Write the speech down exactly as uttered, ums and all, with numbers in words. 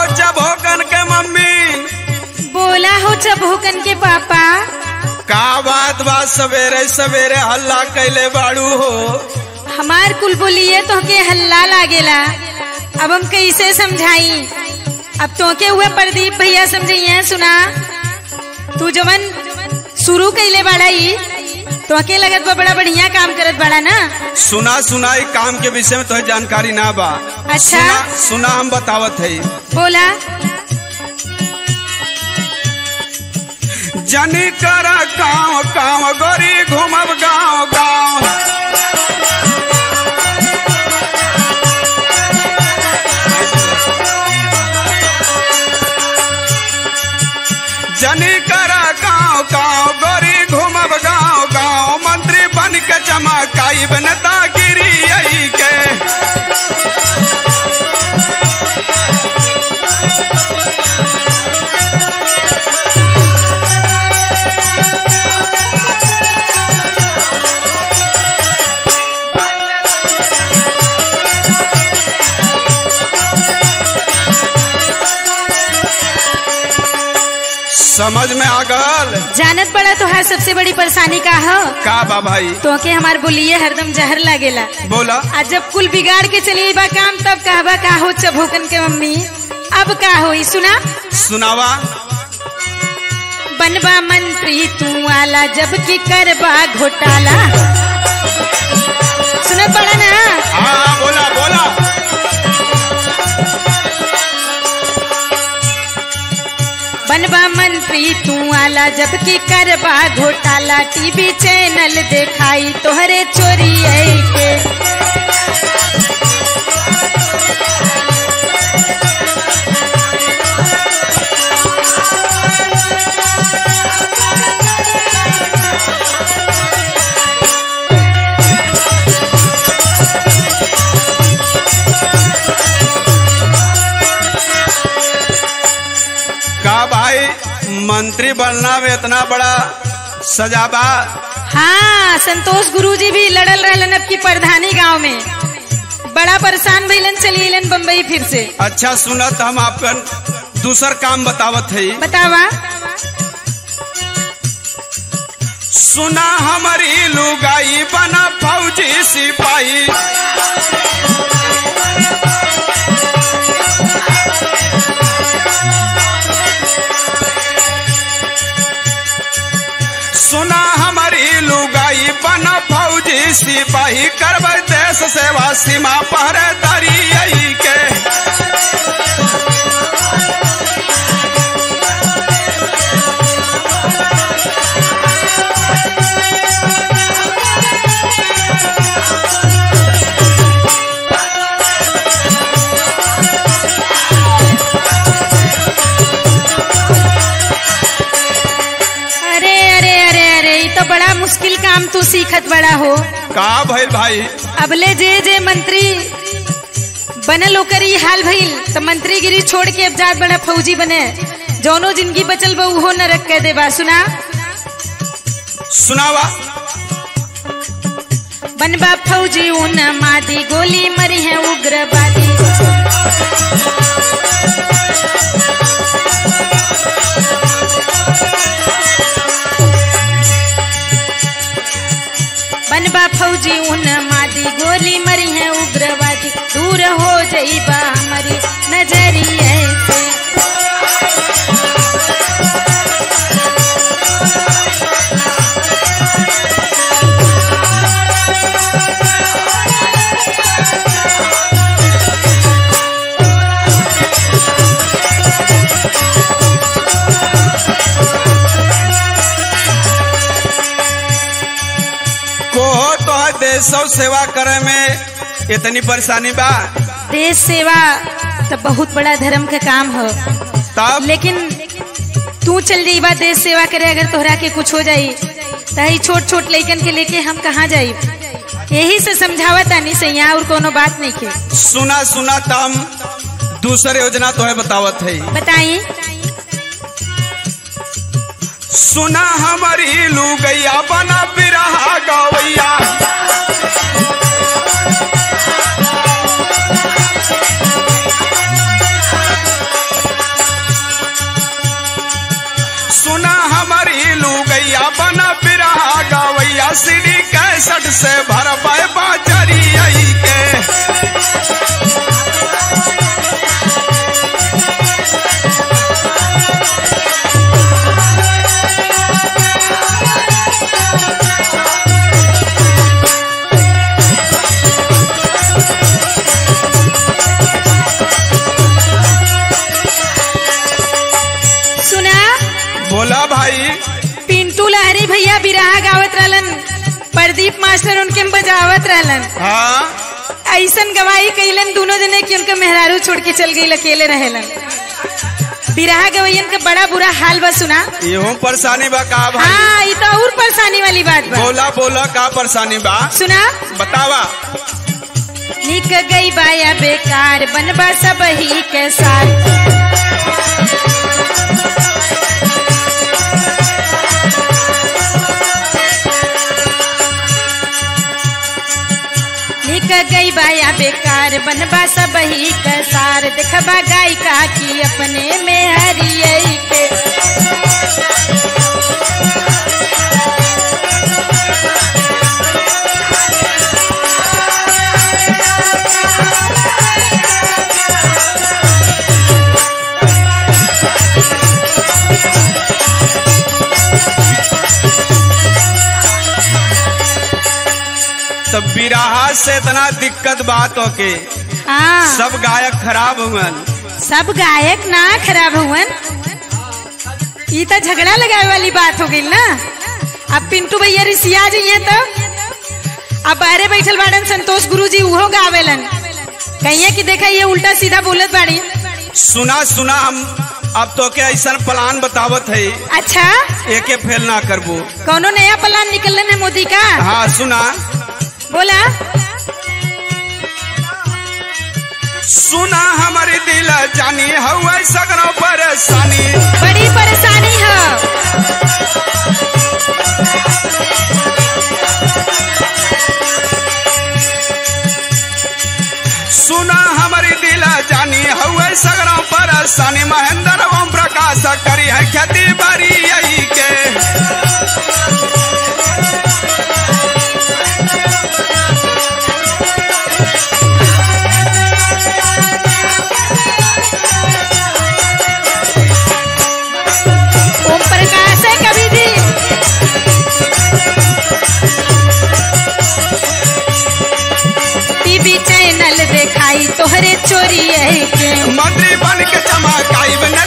चबोकन के मम्मी। बोला हो चबोकन के पापा। का बात बात सवेरे सवेरे हल्ला कैले बाड़ू हो। हमार कुल बोलिए तो के हल्ला लागेला, अब हम कैसे समझाई। अब तो के हुए प्रदीप भैया समझिए। सुना तू जवन शुरू कैले बाड़ा ई तो के लगत बा बड़ा बढ़िया काम करत बाड़ा ना। सुना सुना एक काम के विषय में तो जानकारी ना बा। अच्छा सुना, सुना हम बतावत है। बोला। जनी करा गाँव गाँव गोरी घूमब गाँव गाँव। जनी करा गाँव गाँव गोरी घूमब गाँव गाँव। मंत्री बन के चमकाई बनता गिरी आई के। समझ में आ गल। जानत बड़ा तो हर सबसे बड़ी परेशानी का हो। का बा भाई। तो के हमार बोलिए हरदम जहर लागेला। बोला। आज जब कुल बिगाड़ के चली बा काम तब कहबा का हो चबोकन के मम्मी। अब का होई सुना। सुनावा। बनबा मंत्री तू आला जब की करबा घोटाला। सुनत बड़ा ना। हाँ बोला बोला। बनबा मंत्री तू आला जब की करबा घोटाला। टीवी चैनल देखाई तोहरे चोरी के। का भाई मंत्री बनना में इतना बड़ा सजाबा। हाँ संतोष गुरुजी भी लड़ल रहलन अब की प्रधानी गांव में। बड़ा परेशान भइलन चलिए बम्बई फिर से। अच्छा सुनत हम आपकन दूसर काम बतावत है। बतावा। सुना हमारी लुगाई बना फौजी सिपाही। सुना हमारी लुगाई बना फौजी सिपाही। करब देश सेवा सीमा पहरेदारी यही के। तो बड़ा मुश्किल काम तू सीखत बड़ा हो। का भइल भाई। अबले जे जे मंत्री बनल ओकर ई हाल भइल तो मंत्रीगिरी छोड़ के अब जात बड़ा फौजी बने। जौनो जिंदगी बचल बा उहो नरक कह देबा। सुना। सुनावा। बनबा फौजी उन मादी गोली मरी है उग्रवादी। बनबा फौजी उन मादी गोली मरी है उग्रवादी। दूर हो जाइबा हमारी नजरिए से। देश सेवा करे में इतनी परेशानी बा। देश सेवा तो बहुत बड़ा धर्म का काम हो। तब लेकिन तू चल जाई बा देश सेवा करे। अगर तोहरा के कुछ हो जाई तो छोट छोट लइकन के लेके हम कहाँ जाई। यही से समझावा तानी सैया और कोनो बात नहीं के। सुना सुना तम दूसरे योजना तो है बतावत है। बताई। सुना हमारी लुगैया बना बिरहा गवैया। सीडी कैसेट से भर पाए बाजारी आई के। बोला भाई। पिंटू लहरी भैया बिरहा गावत रहलन, प्रदीप मास्टर उनके में बजावत रहलन। हाँ ऐसन गवाही कैलन दोनों जने कि उनके मेहरारू छोड़ के चल गई, अकेले रहेलन। बिरहा गवैयन का बड़ा बुरा हाल बा। सुना यो परेशानी बा का भाई? हाँ ये तो और परेशानी वाली बात बा। बोला बोला का परेशानी बा? सुना बतावा। निक गई बाया बेकार बनबा सब ही के साथ। निक गई बाया बेकार बनबा सब ही कसार। देखबा गायिका की अपने में हरियई के। तब बिरहा से इतना दिक्कत बात हो के हाँ सब गायक खराब हुवन। सब गायक ना खराब हुवन, ये तो झगड़ा लगाए वाली बात हो गई ना। अब पिंटू भैया रिसिया जी तो अब बाहरे बैठल बाड़न संतोष गुरुजी उहो गावेलन। कहिए कि देखा ये उल्टा सीधा बोलत बाड़ी। सुना सुना हम अब तो के ऐसा प्लान बतावत है। अच्छा एके फेल ना करबो। कौनो नया प्लान निकलन है मोदी का? हाँ सुना। बोला। सुना हमारी दिल जानी हुआ सगनो परेशानी। बड़ी परेशानी है। सुना हमारी दिल जानी हुआ सगनो परेशानी। महेंद्र ओम प्रकाश करी है खेती बारी यही के। ओम प्रकाश है कभी भी टीवी चैनल दिखाई तोहरे चोरी है के। मंत्री बन के चमकाई